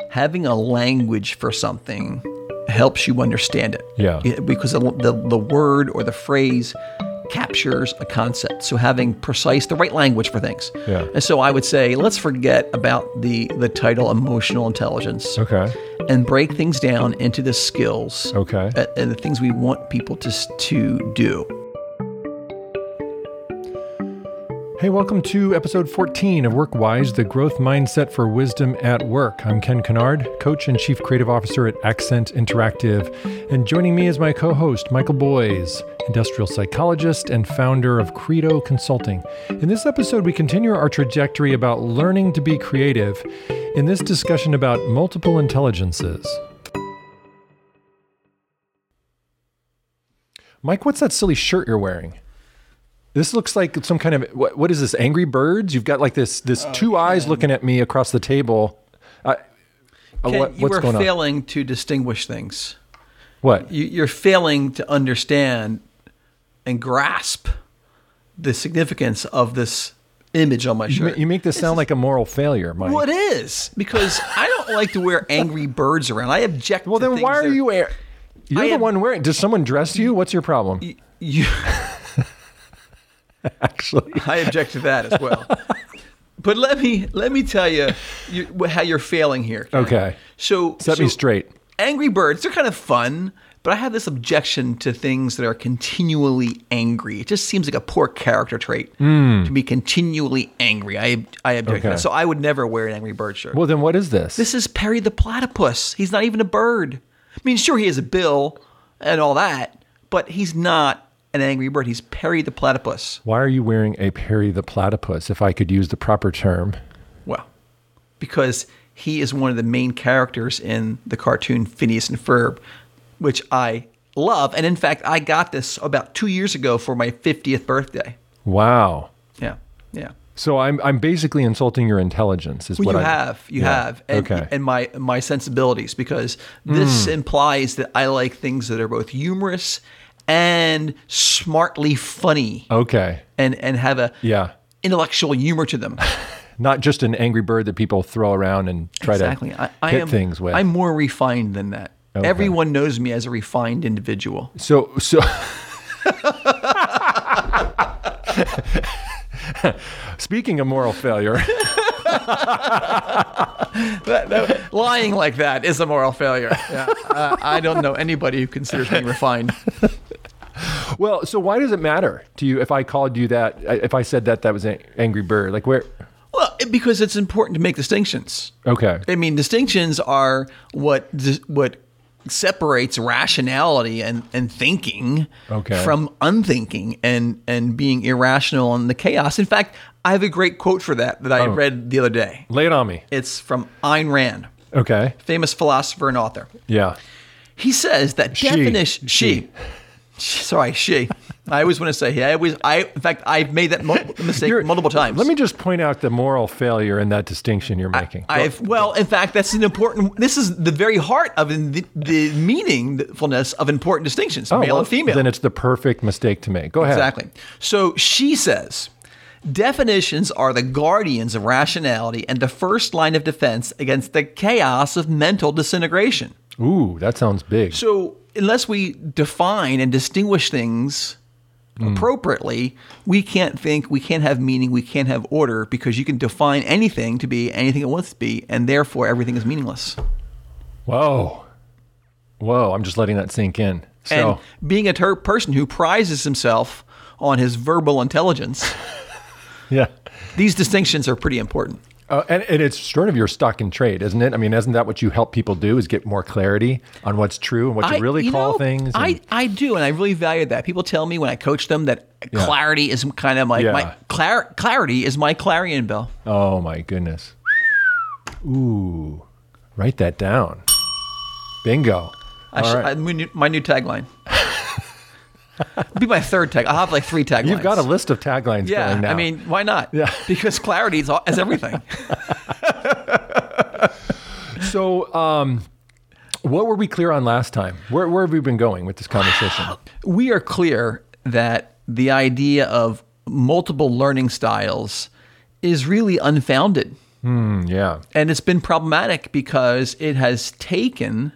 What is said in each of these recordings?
having a language for something helps you understand it. Yeah. Because the word or the phrase captures a concept. So having the right language for things. Yeah. And so I would say, let's forget about the title emotional intelligence. Okay. And break things down into the skills. Okay. And the things we want people to do. Hey, welcome to episode 14 of WorkWise, the growth mindset for wisdom at work. I'm Ken Kennard, coach and chief creative officer at Accent Interactive. And joining me is my co-host, Michael Boyes, industrial psychologist and founder of Credo Consulting. In this episode, we continue our trajectory about learning to be creative in this discussion about multiple intelligences. Mike, what's that silly shirt you're wearing? This looks like some kind of, what is this, Angry Birds? You've got like this two eyes looking at me across the table. Ken, you what's are going on? failing to distinguish things. What? You're failing to understand and grasp the significance of this image on my shirt. You make this sound like a moral failure, Mike. Well, it is, because I don't like to wear Angry Birds around. I object to Well, then things why are you wearing? You're the one wearing. Does someone dress you? What's your problem? You Actually, I object to that as well. But let me tell you how you're failing here, Ken. Okay. So set me straight. Angry Birds, they're kind of fun, but I have this objection to things that are continually angry. It just seems like a poor character trait to be continually angry. I object to that. So I would never wear an Angry Bird shirt. Well, then what is this? This is Perry the Platypus. He's not even a bird. I mean, sure, he has a bill and all that, but he's not an angry bird. He's Perry the Platypus. Why are you wearing a Perry the Platypus, if I could use the proper term? Well, because he is one of the main characters in the cartoon Phineas and Ferb, which I love. And in fact, I got this about 2 years ago for my 50th birthday. Wow. Yeah. So I'm basically insulting your intelligence, is what you have, and, okay. and my sensibilities, because this implies that I like things that are both humorous and smartly funny. Okay. And have a intellectual humor to them. Not just an Angry Bird that people throw around and try to hit things with. I'm more refined than that. Okay. Everyone knows me as a refined individual. So speaking of moral failure. Lying like that is a moral failure. Yeah. I don't know anybody who considers me refined. Well, so why does it matter to you if I called you that, if I said that was an Angry Bird? Like where? Well, because it's important to make distinctions. Okay. I mean, distinctions are what separates rationality and thinking from unthinking and being irrational and the chaos. In fact, I have a great quote for that I read the other day. Lay it on me. It's from Ayn Rand. Okay. Famous philosopher and author. Yeah. He says that definition. She. I always want to say he. In fact, I've made that mistake multiple times. Let me just point out the moral failure in that distinction you're making. In fact, that's an important. This is the very heart of the meaningfulness of important distinctions, male and female. Then it's the perfect mistake to make. Go ahead. Exactly. So she says, definitions are the guardians of rationality and the first line of defense against the chaos of mental disintegration. Ooh, that sounds big. So unless we define and distinguish things appropriately, we can't think, we can't have meaning, we can't have order, because you can define anything to be anything it wants to be, and therefore everything is meaningless. Whoa, I'm just letting that sink in. So, and being a person who prizes himself on his verbal intelligence, these distinctions are pretty important. And it's sort of your stock in trade, isn't it? I mean, isn't that what you help people do, is get more clarity on what's true and what to really call things? I do, and I really value that. People tell me when I coach them that clarity is kind of my clarity is my clarion bell. Oh my goodness. Ooh, write that down. Bingo. My new tagline. It'll be my third tag. I'll have like 3 taglines. You've got a list of taglines going now. I mean, why not? Yeah. Because clarity is everything. So, what were we clear on last time? Where have we been going with this conversation? We are clear that the idea of multiple learning styles is really unfounded. Yeah. And it's been problematic because it has taken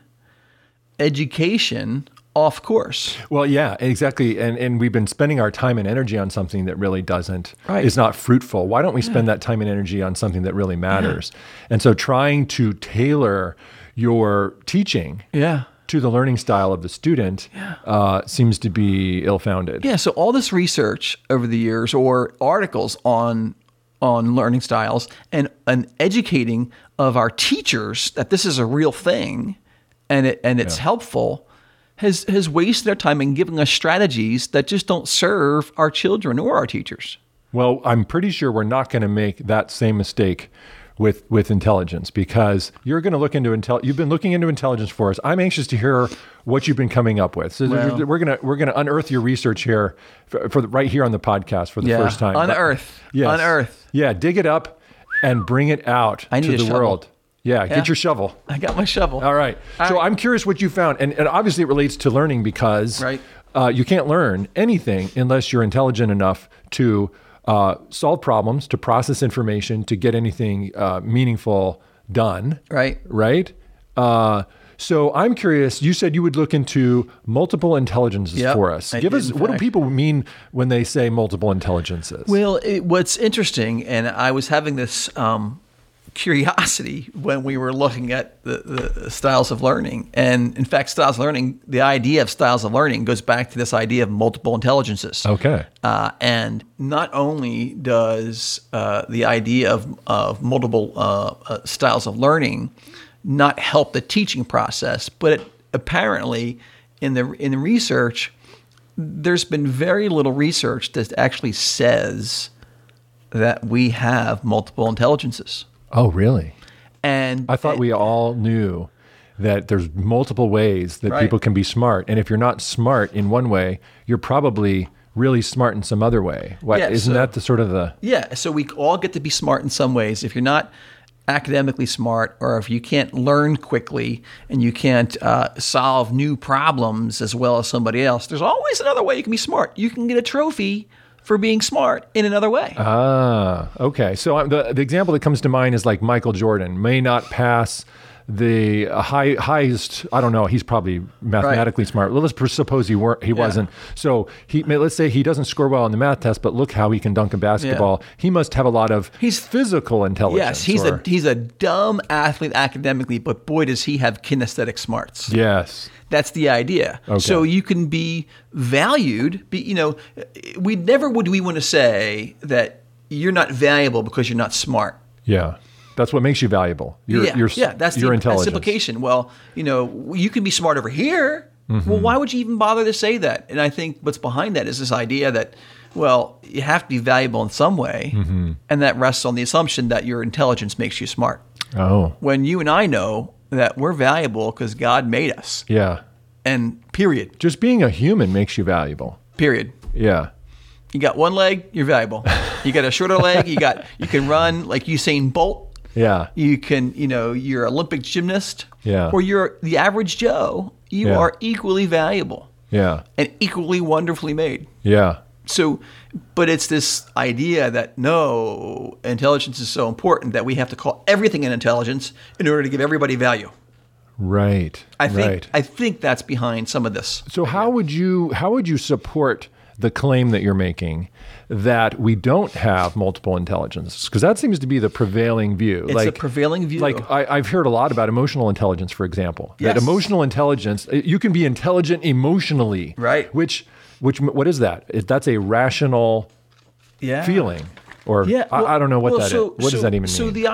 education off course. Well, yeah, exactly. And we've been spending our time and energy on something that really is not fruitful. Why don't we spend that time and energy on something that really matters? And so trying to tailor your teaching to the learning style of the student seems to be ill-founded. Yeah, so all this research over the years, or articles on learning styles, and educating of our teachers that this is a real thing and it's helpful, has wasted our time in giving us strategies that just don't serve our children or our teachers. Well, I'm pretty sure we're not going to make that same mistake with intelligence, because you're going to look into you've been looking into intelligence for us. I'm anxious to hear what you've been coming up with. So we're going to unearth your research here right here on the podcast for the first time. Unearth. Yeah, dig it up and bring it out to the world. Yeah, get your shovel. I got my shovel. All right. So I'm curious what you found. And obviously it relates to learning, because you can't learn anything unless you're intelligent enough to solve problems, to process information, to get anything meaningful done. Right? So I'm curious, you said you would look into multiple intelligences for us. Give us, what do people mean when they say multiple intelligences? Well, what's interesting, and I was having this curiosity when we were looking at the styles of learning. And in fact, styles of learning, the idea of styles of learning goes back to this idea of multiple intelligences. Okay. And not only does the idea of multiple styles of learning not help the teaching process, but apparently in the research, there's been very little research that actually says that we have multiple intelligences. Oh, really? And I thought we all knew that there's multiple ways that people can be smart. And if you're not smart in one way, you're probably really smart in some other way. Isn't that the sort of the... Yeah, so we all get to be smart in some ways. If you're not academically smart, or if you can't learn quickly and you can't solve new problems as well as somebody else, there's always another way you can be smart. You can get a trophy for being smart in another way. Okay. So the example that comes to mind is like Michael Jordan may not pass the highest, I don't know, he's probably mathematically smart. Well, let's suppose he wasn't. So let's say he doesn't score well on the math test, but look how he can dunk a basketball. Yeah. He must have a lot of physical intelligence. Yes, he's a dumb athlete academically, but boy, does he have kinesthetic smarts. Yes. That's the idea. Okay. So you can be valued. We never would want to say that you're not valuable because you're not smart. Yeah. That's what makes you valuable. That's your intelligence. That's implication. Well, you can be smart over here. Mm-hmm. Well, why would you even bother to say that? And I think what's behind that is this idea that, well, you have to be valuable in some way, and that rests on the assumption that your intelligence makes you smart. Oh. When you and I know that we're valuable because God made us. Yeah. And period. Just being a human makes you valuable. Period. Yeah. You got one leg, you're valuable. You got a shorter leg, you can run like Usain Bolt. Yeah. You can, you're an Olympic gymnast. Yeah. Or you're the average Joe. You are equally valuable. Yeah. And equally wonderfully made. Yeah. So, but it's this idea that no, intelligence is so important that we have to call everything an intelligence in order to give everybody value. Right. I think that's behind some of this. So how would you support the claim that you're making that we don't have multiple intelligences? Because that seems to be the prevailing view. It's a prevailing view. Like I've heard a lot about emotional intelligence, for example. Yes. That emotional intelligence, you can be intelligent emotionally. Right. Which what is that? That's a rational feeling. Or I don't know what that is. What does that even mean? So the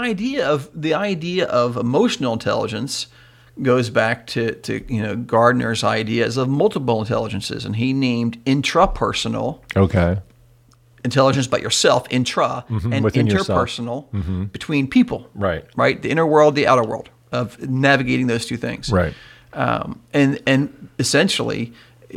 idea of emotional intelligence goes back to Gardner's ideas of multiple intelligences, and he named intrapersonal intelligence by yourself, and within interpersonal between people. Right. The inner world, the outer world, of navigating those two things. Right. And essentially,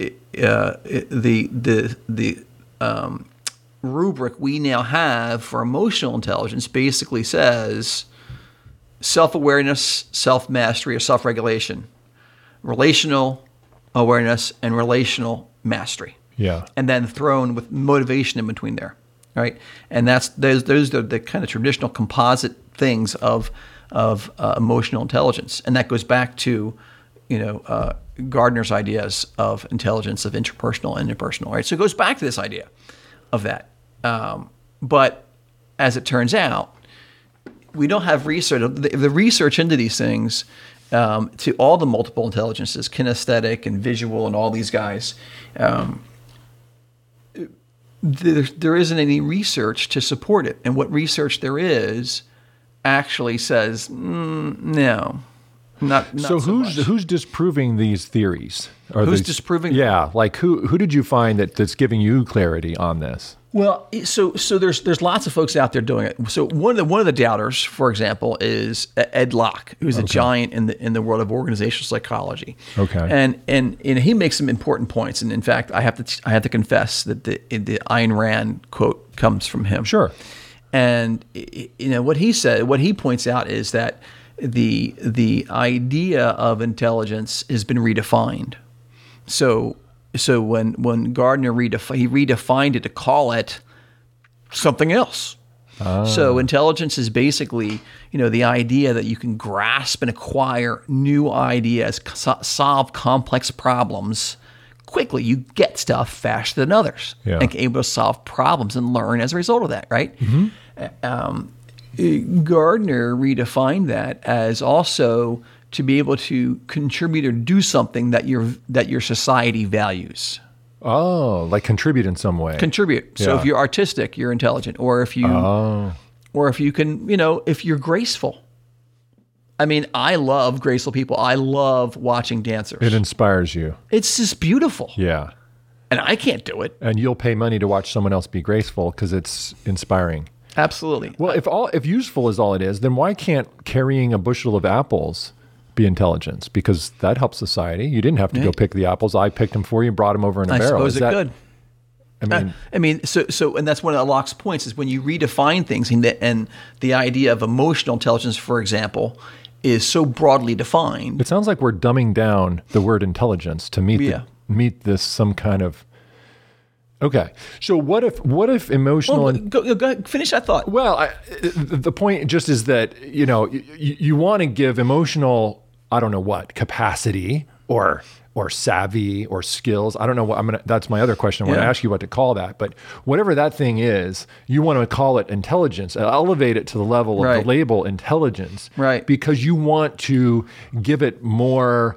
the rubric we now have for emotional intelligence basically says self-awareness, self-mastery, or self-regulation, relational awareness, and relational mastery. Yeah. And then thrown with motivation in between there, right? And those are the kind of traditional composite things of emotional intelligence, and that goes back to Gardner's ideas of intelligence, of interpersonal and interpersonal, right? So it goes back to this idea of that. But as it turns out, we don't have research. The research into these things, to all the multiple intelligences, kinesthetic and visual and all these guys, there isn't any research to support it. And what research there is actually says, no. Not so who's disproving these theories? Who's disproving? Yeah, like who did you find that's giving you clarity on this? Well, so there's lots of folks out there doing it. So one of the doubters, for example, is Ed Locke, who's a giant in the world of organizational psychology. Okay, and he makes some important points. And in fact, I have to confess that the Ayn Rand quote comes from him. Sure. And what he points out is that the idea of intelligence has been redefined. So when Gardner redefined it to call it something else. So intelligence is basically the idea that you can grasp and acquire new ideas, solve complex problems quickly. You get stuff faster than others, and able to solve problems and learn as a result of that. Right. Mm-hmm. Gardner redefined that as also to be able to contribute or do something that your society values. Oh, like contribute in some way. Contribute. So if you're artistic, you're intelligent, or if you can, if you're graceful. I mean, I love graceful people. I love watching dancers. It inspires you. It's just beautiful. Yeah. And I can't do it. And you'll pay money to watch someone else be graceful because it's inspiring. Absolutely. Well, if useful is all it is, then why can't carrying a bushel of apples be intelligence? Because that helps society. You didn't have to go pick the apples. I picked them for you, brought them over in a barrel. I suppose it could. So and that's one of Locke's points is when you redefine things, and the idea of emotional intelligence, for example, is so broadly defined. It sounds like we're dumbing down the word intelligence to meet this some kind of. Okay, so what if emotional? Well, go ahead, finish that thought. Well, the point just is that you want to give emotional, I don't know what, capacity or savvy or skills. I don't know what that's my other question. I want to ask you what to call that, but whatever that thing is, you want to call it intelligence, elevate it to the level of the label intelligence, right? Because you want to give it more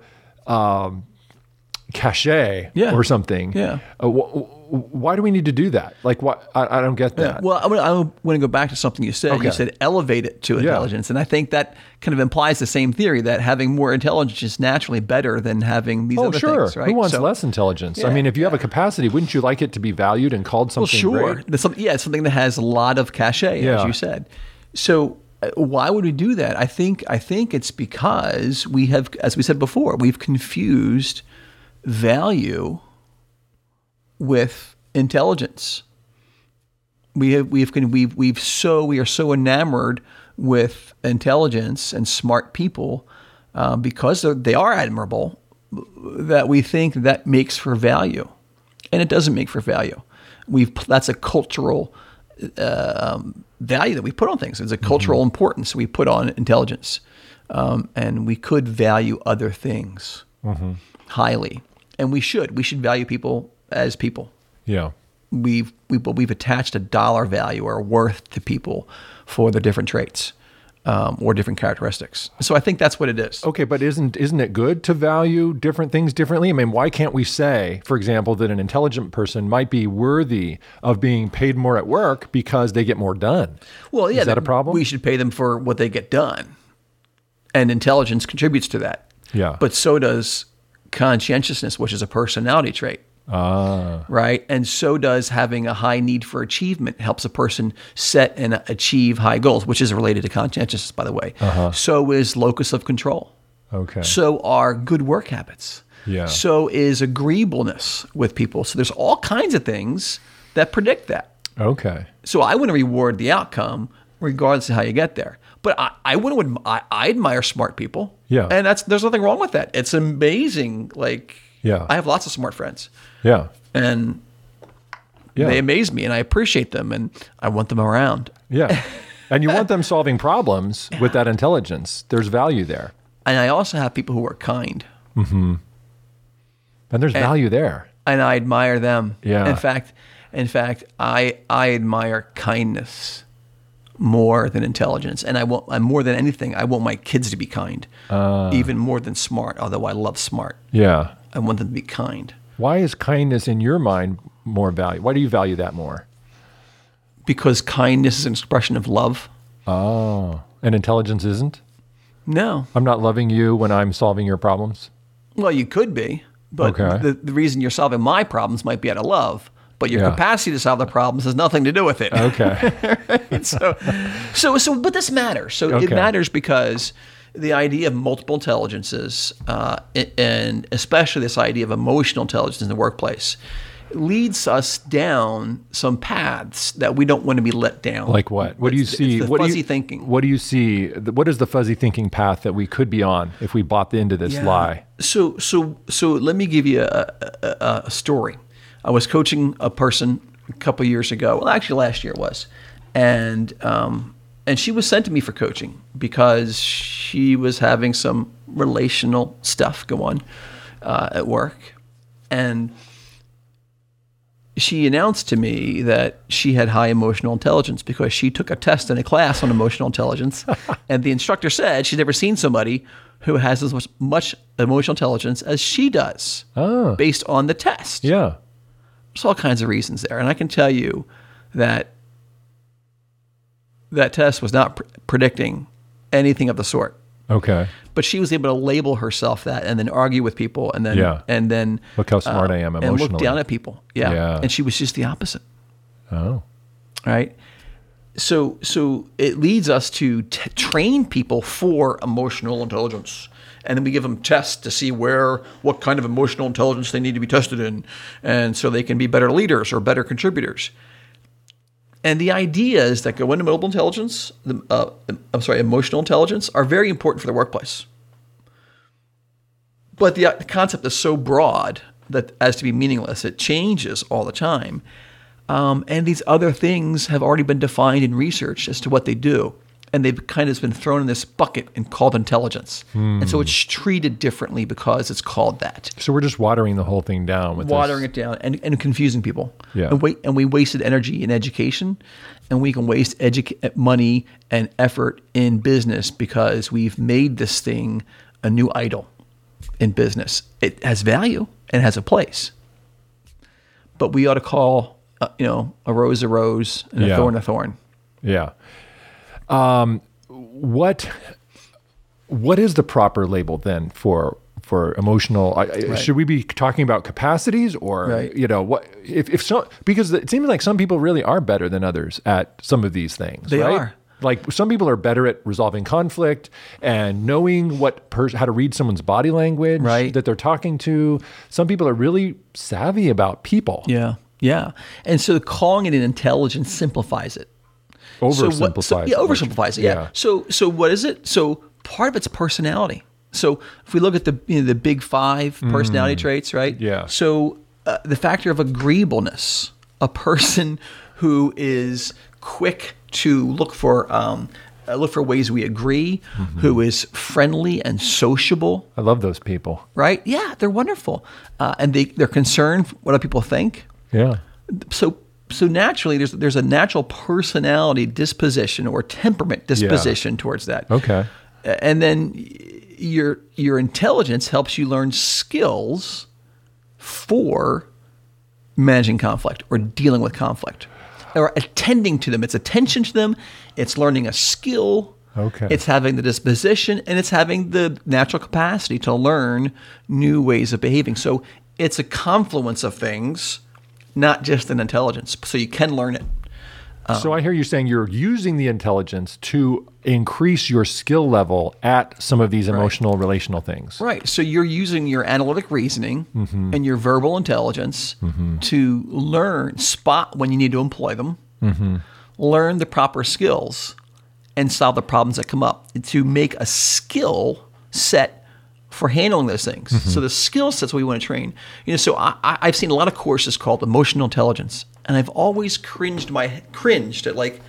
cachet or something. Yeah. Why do we need to do that? Like, what? I don't get that. Yeah. Well, I want to go back to something you said. Okay. You said elevate it to intelligence. And I think that kind of implies the same theory that having more intelligence is naturally better than having these other things, right? Who wants less intelligence? I mean, if you have a capacity, wouldn't you like it to be valued and called something great? It's something that has a lot of cachet, as you said. So why would we do that? I think it's because we have, as we said before, we've confused value with intelligence. We are so enamored with intelligence and smart people because they are admirable that we think that makes for value, and it doesn't make for value. That's a cultural value that we put on things. It's a cultural importance we put on intelligence, and we could value other things highly, and we should value people as people. Yeah. We've attached a dollar value or worth to people for their different traits or different characteristics. So I think that's what it is. Okay, but isn't it good to value different things differently? I mean, why can't we say, for example, that an intelligent person might be worthy of being paid more at work because they get more done? Well, yeah. Is that a problem? We should pay them for what they get done. And intelligence contributes to that. Yeah. But so does conscientiousness, which is a personality trait. Right. And so does having a high need for achievement helps a person set and achieve high goals, which is related to conscientiousness, by the way. So is locus of control. Okay. So are good work habits. Yeah. So is agreeableness with people. So there's all kinds of things that predict that. Okay. So I want to reward the outcome regardless of how you get there. But I admire smart people. Yeah. And there's nothing wrong with that. It's amazing. I have lots of smart friends. Yeah. And they amaze me, and I appreciate them, and I want them around. Yeah. And you want them solving problems with that intelligence. There's value there. And I also have people who are kind. Mm-hmm. And there's value there. And I admire them. Yeah. In fact, I admire kindness more than intelligence. And more than anything, I want my kids to be kind. Even more than smart, although I love smart. Yeah. I want them to be kind. Why is kindness in your mind more value? Why do you value that more? Because kindness is an expression of love. Oh. And intelligence isn't? No. I'm not loving you when I'm solving your problems? Well, you could be. But the reason you're solving my problems might be out of love. But your capacity to solve the problems has nothing to do with it. Okay. Right? So, but this matters. So it matters because the idea of multiple intelligences, and especially this idea of emotional intelligence in the workplace, leads us down some paths that we don't want to be let down. Like what? What do you see? It's the fuzzy thinking. What do you see? What is the fuzzy thinking path that we could be on if we bought into this lie? So let me give you a story. I was coaching a person a couple years ago. Well, actually last year it was. And she was sent to me for coaching because she was having some relational stuff go on at work. And she announced to me that she had high emotional intelligence because she took a test in a class on emotional intelligence. And the instructor said she's never seen somebody who has as much emotional intelligence as she does based on the test. Yeah. There's all kinds of reasons there. And I can tell you that that test was not predicting anything of the sort. Okay. But she was able to label herself that and then argue with people and then look how smart I am emotionally. And look down at people. Yeah. And she was just the opposite. Oh. Right? So it leads us to train people for emotional intelligence. And then we give them tests to see what kind of emotional intelligence they need to be tested in, and so they can be better leaders or better contributors. And the ideas that go into emotional intelligence are very important for the workplace. But the concept is so broad that as to be meaningless, it changes all the time. And these other things have already been defined in research as to what they do. And they've kind of been thrown in this bucket and called intelligence. And so it's treated differently because it's called that. So we're just watering the whole thing down with it down and confusing people. Yeah. And we wasted energy in education, and we can waste money and effort in business because we've made this thing a new idol in business. It has value and has a place. But we ought to call a rose a rose and a thorn a thorn. Yeah. What is the proper label then for emotional? Right. Should we be talking about capacities or what if so? Because it seems like some people really are better than others at some of these things. They right? are. Like some people are better at resolving conflict and knowing how to read someone's body language that they're talking to. Some people are really savvy about people. Yeah. Yeah. And so calling it an intelligence simplifies it. Oversimplifies it. Yeah. So what is it? So part of it's personality. So if we look at the big 5 personality traits, right? Yeah. So the factor of agreeableness, a person who is quick to look for ways we agree, who is friendly and sociable. I love those people. Right? Yeah, they're wonderful, and they're concerned what other people think. Yeah. So naturally, there's a natural personality disposition or temperament disposition towards that. Okay. And then your intelligence helps you learn skills for managing conflict or dealing with conflict or attending to them. It's attention to them. It's learning a skill. Okay. It's having the disposition, and it's having the natural capacity to learn new ways of behaving. So it's a confluence of things, not just an intelligence. So you can learn it. So I hear you saying you're using the intelligence to increase your skill level at some of these emotional, relational things. Right. So you're using your analytic reasoning and your verbal intelligence to spot when you need to employ them, learn the proper skills, and solve the problems that come up, to make a skill set for handling those things. So the skill sets we want to train. So I've seen a lot of courses called emotional intelligence, and I've always cringed at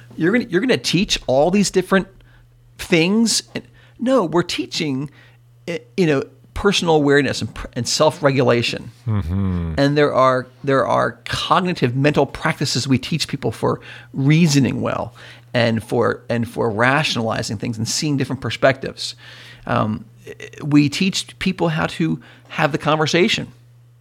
you're gonna teach all these different things. No, we're teaching, personal awareness and self-regulation. Mm-hmm. And there are cognitive mental practices we teach people for reasoning well and for rationalizing things and seeing different perspectives. We teach people how to have the conversation.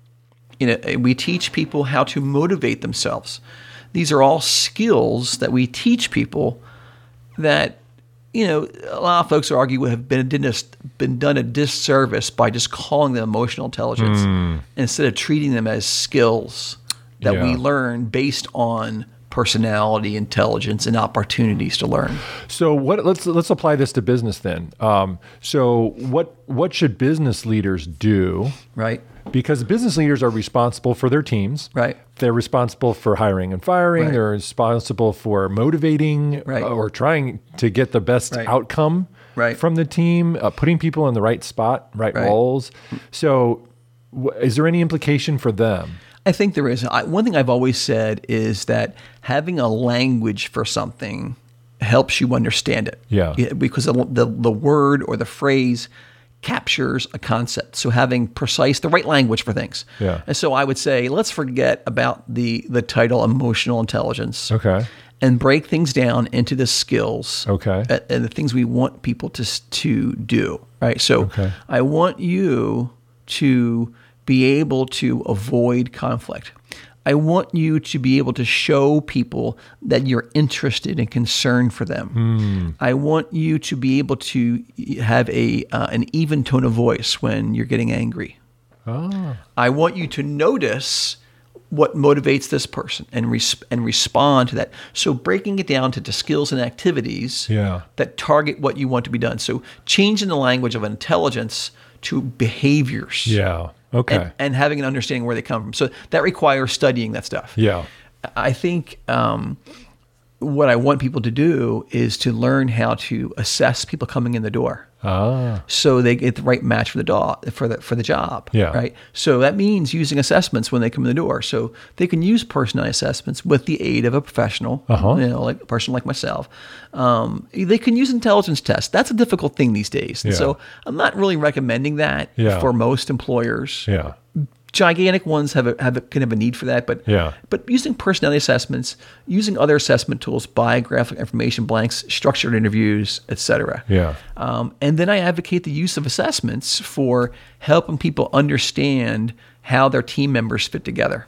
We teach people how to motivate themselves. These are all skills that we teach people that, a lot of folks argue have been done a disservice by just calling them emotional intelligence instead of treating them as skills that we learn based on personality, intelligence, and opportunities to learn. So let's apply this to business then. So what should business leaders do? Right. Because business leaders are responsible for their teams. Right. They're responsible for hiring and firing. Right. They're responsible for motivating or trying to get the best outcome from the team, putting people in the right spot, right roles. So is there any implication for them? I think there is. One thing I've always said is that having a language for something helps you understand it. Yeah. Because the word or the phrase captures a concept. So having the right language for things. Yeah. And so I would say, let's forget about the title emotional intelligence. Okay. And break things down into the skills. Okay. And the things we want people to do. Right. So I want you to be able to avoid conflict. I want you to be able to show people that you're interested and concerned for them. I want you to be able to have an even tone of voice when you're getting angry. I want you to notice what motivates this person and respond to that. So breaking it down to skills and activities that target what you want to be done. So changing the language of intelligence to behaviors. Yeah. Okay. And having an understanding where they come from. So that requires studying that stuff. Yeah. I think what I want people to do is to learn how to assess people coming in the door. So they get the right match for the job. Yeah. Right. So that means using assessments when they come in the door. So they can use personality assessments with the aid of a professional, like a person like myself. They can use intelligence tests. That's a difficult thing these days. And so I'm not really recommending that for most employers. Yeah. Gigantic ones can have a need for that, but using personality assessments, using other assessment tools, biographic information blanks, structured interviews, etc. Yeah. And then I advocate the use of assessments for helping people understand how their team members fit together,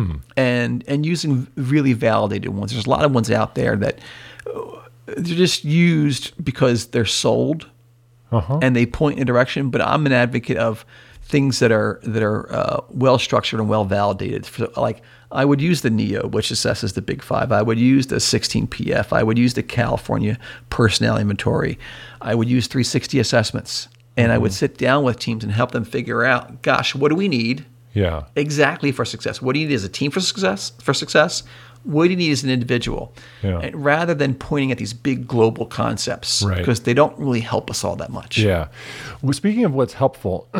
and using really validated ones. There's a lot of ones out there that they're just used because they're sold, and they point in a direction. But I'm an advocate of things that are well structured and well validated. Like I would use the NEO, which assesses the Big Five. I would use the 16PF. I would use the California Personality Inventory. I would use 360 assessments, and I would sit down with teams and help them figure out, gosh, what do we need? Yeah. Exactly for success. What do you need as a team for success? What do you need as an individual? Yeah. And rather than pointing at these big global concepts, because they don't really help us all that much. Yeah. Well, speaking of what's helpful,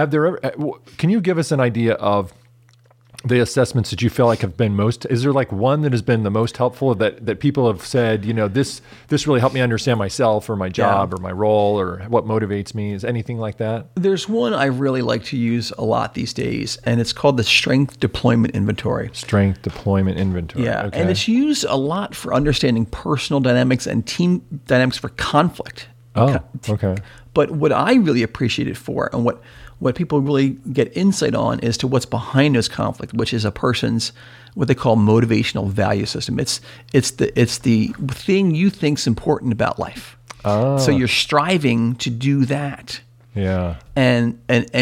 can you give us an idea of the assessments that you feel like have been is there like one that has been the most helpful that people have said, this really helped me understand myself or my job or my role or what motivates me? Is anything like that? There's one I really like to use a lot these days, and it's called the Strength Deployment Inventory. Strength Deployment Inventory. Yeah, okay. And it's used a lot for understanding personal dynamics and team dynamics for conflict. Oh, okay. But what I really appreciate it for, and what people really get insight on, is to what's behind those conflict, which is a person's what they call motivational value system. It's the thing you think's important about life. Oh. So you're striving to do that. Yeah. And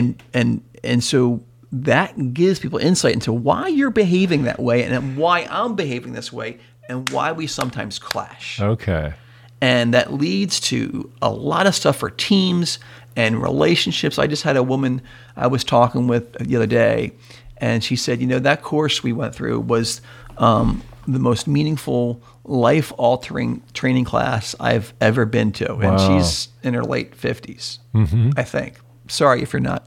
so that gives people insight into why you're behaving that way and why I'm behaving this way and why we sometimes clash. Okay. And that leads to a lot of stuff for teams and relationships. I just had a woman I was talking with the other day, and she said, that course we went through was the most meaningful, life-altering training class I've ever been to. Wow. And she's in her late 50s, I think. Sorry if you're not.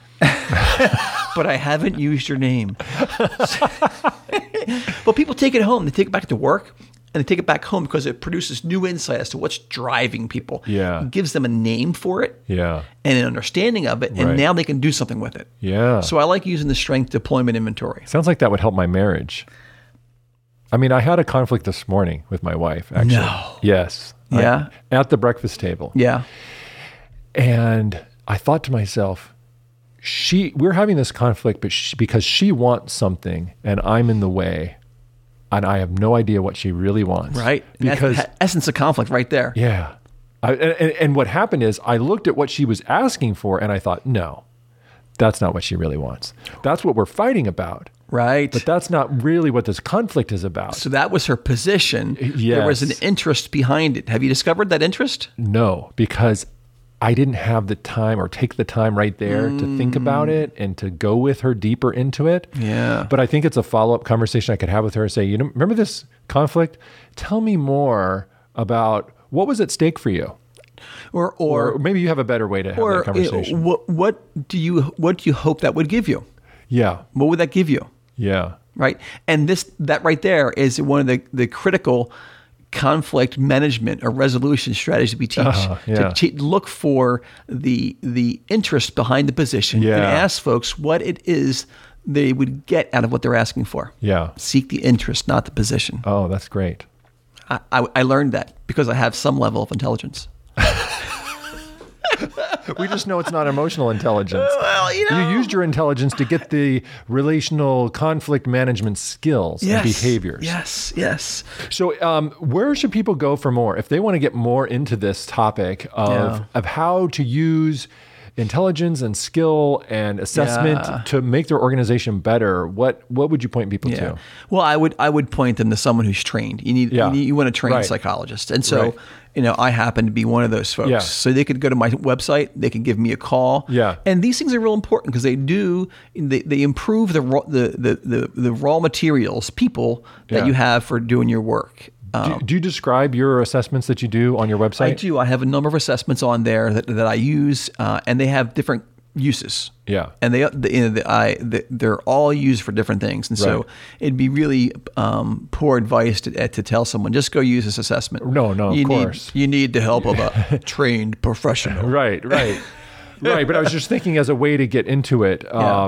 But I haven't used your name. But people take it home. They take it back to work. and they take it back home because it produces new insight as to what's driving people. Yeah. It gives them a name for it. Yeah. And an understanding of it, and now they can do something with it. Yeah. So I like using the strength deployment inventory. Sounds like that would help my marriage. I mean, I had a conflict this morning with my wife, actually. No. Yes. Yeah. At the breakfast table. Yeah. And I thought to myself, we're having this conflict because she wants something and I'm in the way. And I have no idea what she really wants. Right. Because that's the essence of conflict right there. Yeah. And what happened is I looked at what she was asking for and I thought, no, that's not what she really wants. That's what we're fighting about. Right. But that's not really what this conflict is about. So that was her position. Yes. There was an interest behind it. Have you discovered that interest? No, because I didn't have the time or take the time right there to think about it and to go with her deeper into it. Yeah. But I think it's a follow-up conversation I could have with her and say, remember this conflict? Tell me more about what was at stake for you. Or maybe you have a better way to have that conversation. What do you hope that would give you? Yeah. What would that give you? Yeah. Right. And that right there is one of the critical conflict management or resolution strategies we teach. To look for the interest behind the position and ask folks what it is they would get out of what they're asking for. Yeah. Seek the interest, not the position. Oh, that's great. I learned that because I have some level of intelligence. We just know it's not emotional intelligence. Well, you used your intelligence to get the relational conflict management skills and behaviors. Yes. So where should people go for more? If they want to get more into this topic of how to use intelligence and skill and assessment to make their organization better, what would you point people to? Well, I would point them to someone who's trained. You want to train a psychologist. And so, I happen to be one of those folks. Yeah. So they could go to my website, they can give me a call. Yeah. And these things are real important because they improve the raw materials, people that you have for doing your work. Do you describe your assessments that you do on your website? I do. I have a number of assessments on there that I use, and they have different uses. Yeah. And they're all used for different things. And so it'd be really poor advice to tell someone, just go use this assessment. No, of course. You need the help of a trained professional. Right. Right, but I was just thinking as a way to get into it,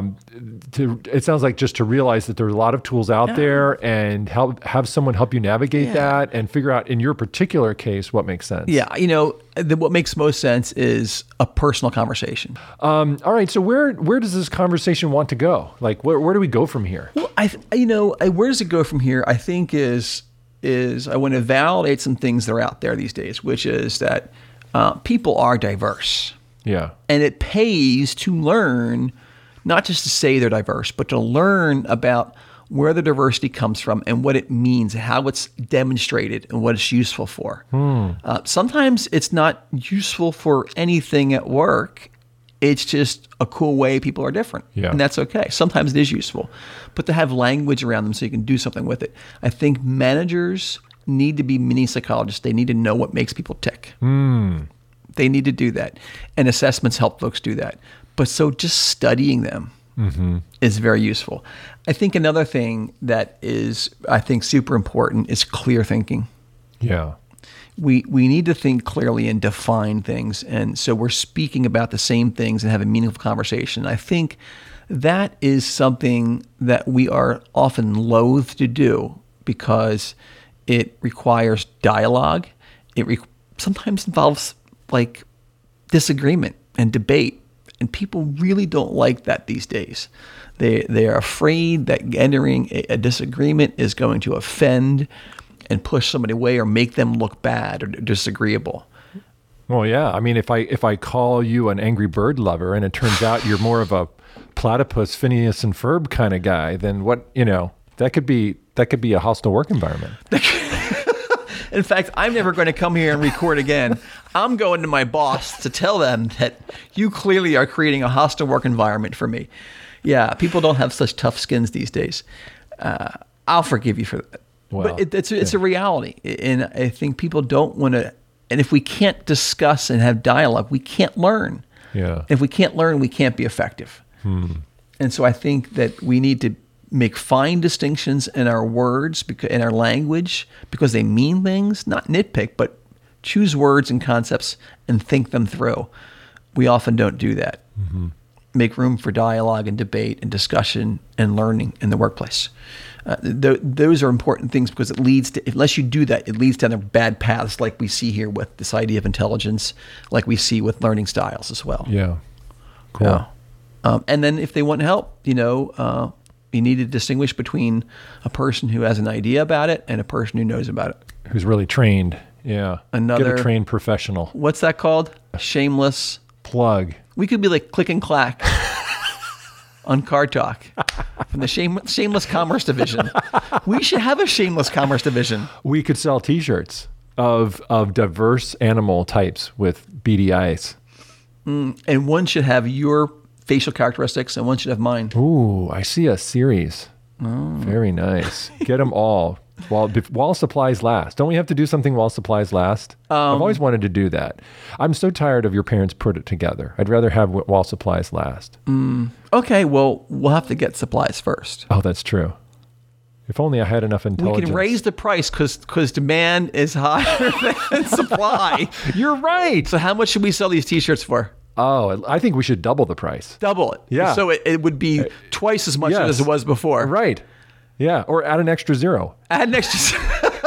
it sounds like just to realize that there's a lot of tools out there and have someone help you navigate that and figure out in your particular case what makes sense. Yeah, what makes most sense is a personal conversation. All right, so where does this conversation want to go? Like, where do we go from here? Well, where does it go from here? I think is I want to validate some things that are out there these days, which is that people are diverse. Yeah. And it pays to learn, not just to say they're diverse, but to learn about where the diversity comes from and what it means, how it's demonstrated and what it's useful for. Sometimes it's not useful for anything at work. It's just a cool way people are different. Yeah. And that's okay. Sometimes it is useful. But to have language around them so you can do something with it. I think managers need to be mini psychologists. They need to know what makes people tick. They need to do that. And assessments help folks do that. But so just studying them is very useful. I think another thing that is, super important is clear thinking. Yeah. We need to think clearly and define things. And so we're speaking about the same things and have a meaningful conversation. I think that is something that we are often loath to do because it requires dialogue. It sometimes involves like disagreement and debate, and people really don't like that these days. They are afraid that entering a disagreement is going to offend and push somebody away or make them look bad or disagreeable. Well, yeah. I mean, if I call you an angry bird lover and it turns out you're more of a platypus, Phineas and Ferb kind of guy, then that could be a hostile work environment. In fact, I'm never going to come here and record again. I'm going to my boss to tell them that you clearly are creating a hostile work environment for me. Yeah, people don't have such tough skins these days. I'll forgive you for that. Well, but it's a reality. And I think people don't want to, and if we can't discuss and have dialogue, we can't learn. Yeah. If we can't learn, we can't be effective. And so I think that we need to make fine distinctions in our words, in our language, because they mean things, not nitpick, but choose words and concepts and think them through. We often don't do that. Mm-hmm. Make room for dialogue and debate and discussion and learning in the workplace. Those are important things because it leads to, unless you do that, it leads down bad paths like we see here with this idea of intelligence, like we see with learning styles as well. Yeah. Cool. And then if they want help, you need to distinguish between a person who has an idea about it and a person who knows about it. Who's really trained. Yeah. Get a trained professional. What's that called? Shameless plug. We could be like Click and Clack on Card Talk from the Shameless Commerce Division. We should have a Shameless Commerce Division. We could sell T-shirts of diverse animal types with beady eyes. And one should have your facial characteristics and one should have mine. Ooh, I see a series. Oh. Very nice. Get them all. While supplies last. Don't we have to do something while supplies last? I've always wanted to do that. I'm so tired of your parents put it together. I'd rather have while supplies last. Okay, well, we'll have to get supplies first. Oh, that's true. If only I had enough intelligence. We can raise the price because demand is higher than supply. You're right. So how much should we sell these T-shirts for? Oh, I think we should double the price. Double it. Yeah. So it would be twice as much as it was before. Right. Yeah, or add an extra zero. Add an extra zero.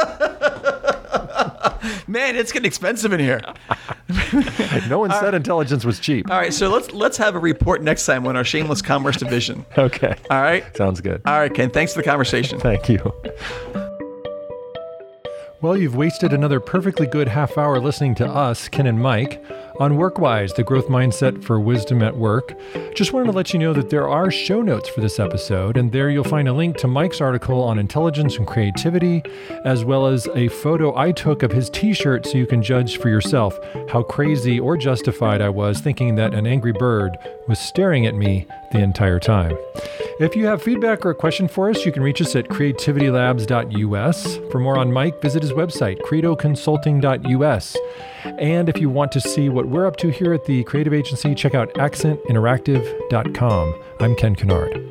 Man, it's getting expensive in here. No one said intelligence was cheap. All right, so let's have a report next time on our Shameless Commerce Division. Okay. All right? Sounds good. All right, Ken, thanks for the conversation. Thank you. Well, you've wasted another perfectly good half hour listening to us, Ken and Mike, on WorkWise, the growth mindset for wisdom at work. Just wanted to let you know that there are show notes for this episode, and there you'll find a link to Mike's article on intelligence and creativity, as well as a photo I took of his T-shirt so you can judge for yourself how crazy or justified I was thinking that an angry bird was staring at me the entire time. If you have feedback or a question for us, you can reach us at creativitylabs.us. For more on Mike, visit his website, credoconsulting.us. And if you want to see what we're up to here at the creative agency, check out accentinteractive.com. I'm Ken Kennard.